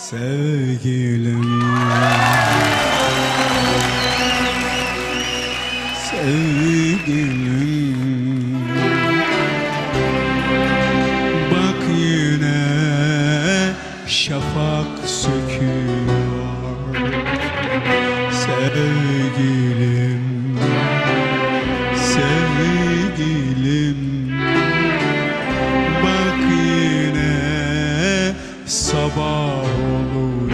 Sevgilim, sevgilim, bak yine şafak söküyor. Sevgilim, sevgilim, bak yine sabah olur.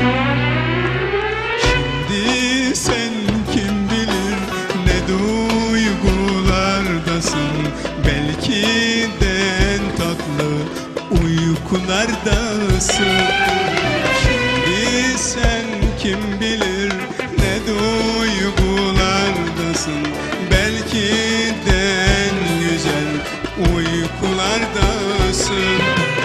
Şimdi sen kim bilir ne duygulardasın, belki de en tatlı uykulardasın. Şimdi sen kim bilir ne duygulardasın, belki de en güzel uykulardasın.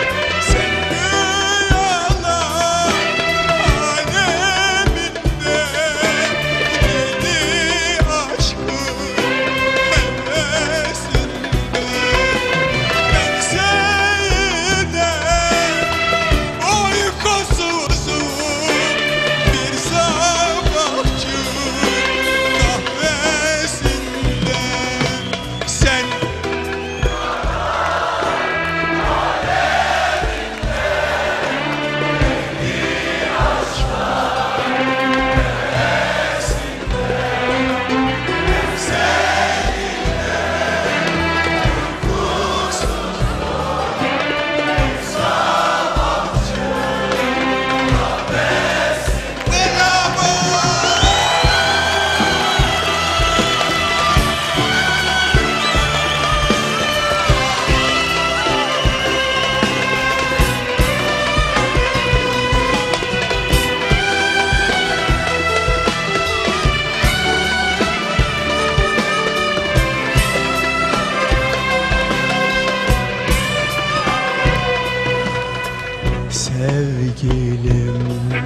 Sevgilim,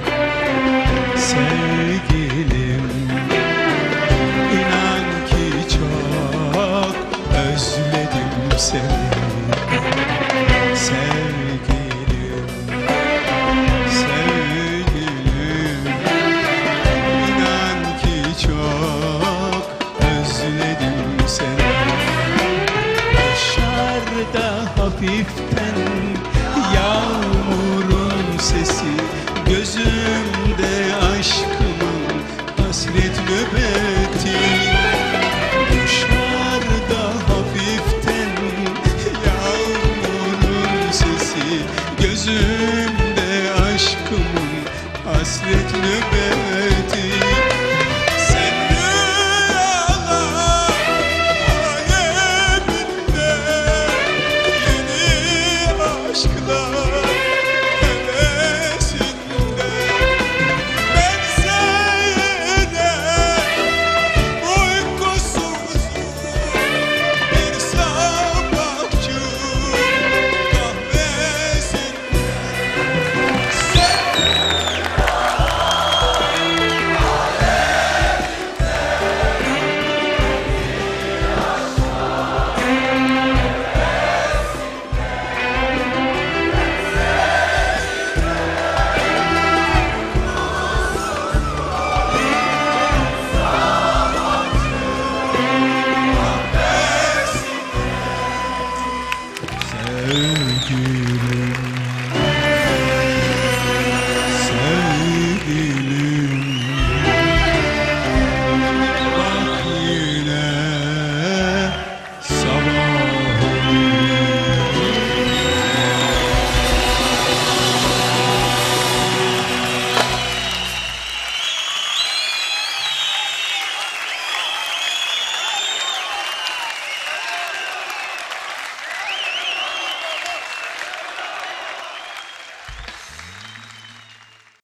sevgilim, inan ki çok özledim seni. Sevgilim, sevgilim, inan ki çok özledim seni. Dışarıda hafiften yağmurun sesi, gözümde aşkımın hasret nöbeti. Dışarıda hafiften yağmurun sesi, gözümde aşkımın hasret nöbeti.